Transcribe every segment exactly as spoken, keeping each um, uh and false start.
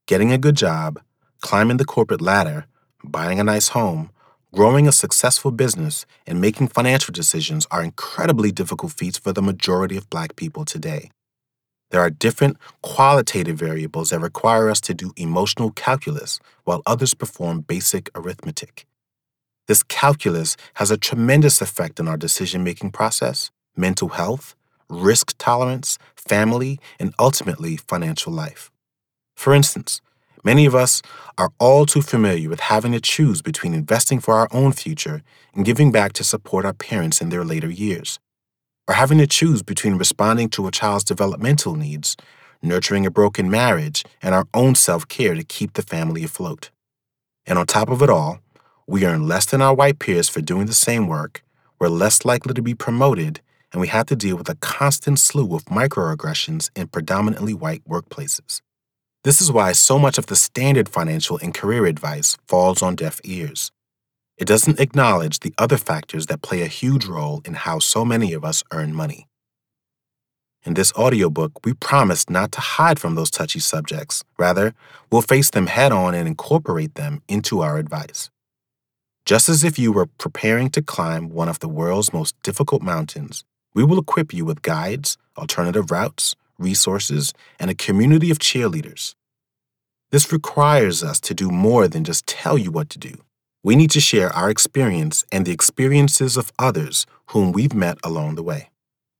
Getting a good job, climbing the corporate ladder, buying a nice home, growing a successful business, and making financial decisions are incredibly difficult feats for the majority of Black people today. There are different qualitative variables that require us to do emotional calculus, while others perform basic arithmetic. This calculus has a tremendous effect on our decision-making process, mental health, risk tolerance, family, and ultimately financial life. For instance, many of us are all too familiar with having to choose between investing for our own future and giving back to support our parents in their later years, or having to choose between responding to a child's developmental needs, nurturing a broken marriage, and our own self-care to keep the family afloat. And on top of it all, we earn less than our white peers for doing the same work, we're less likely to be promoted, and we have to deal with a constant slew of microaggressions in predominantly white workplaces. This is why so much of the standard financial and career advice falls on deaf ears. It doesn't acknowledge the other factors that play a huge role in how so many of us earn money. In this audiobook, we promise not to hide from those touchy subjects. Rather, we'll face them head-on and incorporate them into our advice. Just as if you were preparing to climb one of the world's most difficult mountains, we will equip you with guides, alternative routes, resources, and a community of cheerleaders. This requires us to do more than just tell you what to do. We need to share our experience and the experiences of others whom we've met along the way.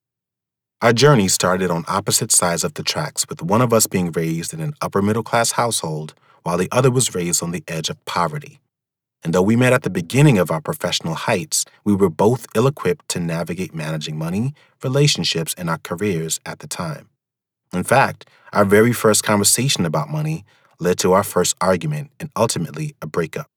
Our journey started on opposite sides of the tracks, with one of us being raised in an upper-middle-class household while the other was raised on the edge of poverty. And though we met at the beginning of our professional heights, we were both ill-equipped to navigate managing money, relationships, and our careers at the time. In fact, our very first conversation about money led to our first argument and ultimately a breakup.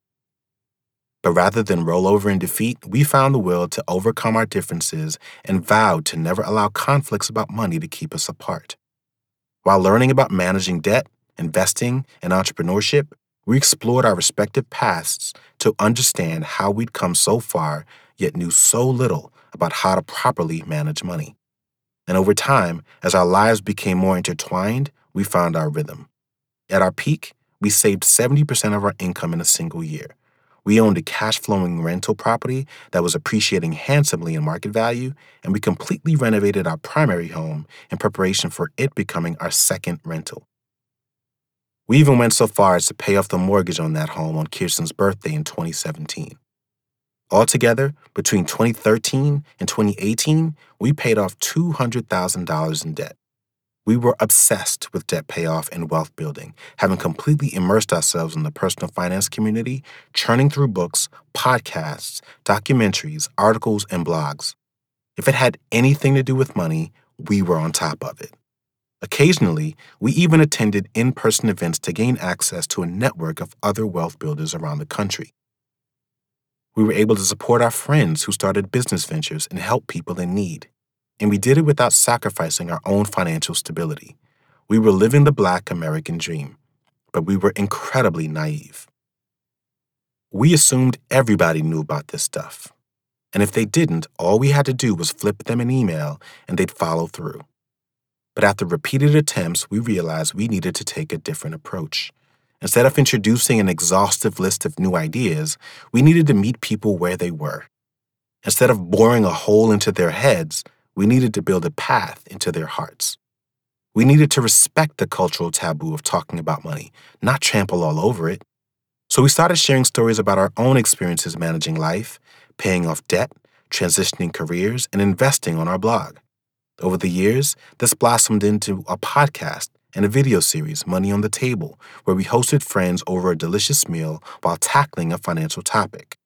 But rather than roll over in defeat, we found the will to overcome our differences and vowed to never allow conflicts about money to keep us apart. While learning about managing debt, investing, and entrepreneurship, we explored our respective pasts to understand how we'd come so far, yet knew so little about how to properly manage money. And over time, as our lives became more intertwined, we found our rhythm. At our peak, we saved seventy percent of our income in a single year. We owned a cash-flowing rental property that was appreciating handsomely in market value, and we completely renovated our primary home in preparation for it becoming our second rental. We even went so far as to pay off the mortgage on that home on Kirsten's birthday in twenty seventeen. Altogether, between twenty thirteen and twenty eighteen, we paid off two hundred thousand dollars in debt. We were obsessed with debt payoff and wealth building, having completely immersed ourselves in the personal finance community, churning through books, podcasts, documentaries, articles, and blogs. If it had anything to do with money, we were on top of it. Occasionally, we even attended in-person events to gain access to a network of other wealth builders around the country. We were able to support our friends who started business ventures and help people in need. And we did it without sacrificing our own financial stability. We were living the Black American dream, but we were incredibly naive. We assumed everybody knew about this stuff. And if they didn't, all we had to do was flip them an email and they'd follow through. But after repeated attempts, we realized we needed to take a different approach. Instead of introducing an exhaustive list of new ideas, we needed to meet people where they were. Instead of boring a hole into their heads, we needed to build a path into their hearts. We needed to respect the cultural taboo of talking about money, not trample all over it. So we started sharing stories about our own experiences managing life, paying off debt, transitioning careers, and investing on our blog. Over the years, this blossomed into a podcast and a video series, Money on the Table, where we hosted friends over a delicious meal while tackling a financial topic.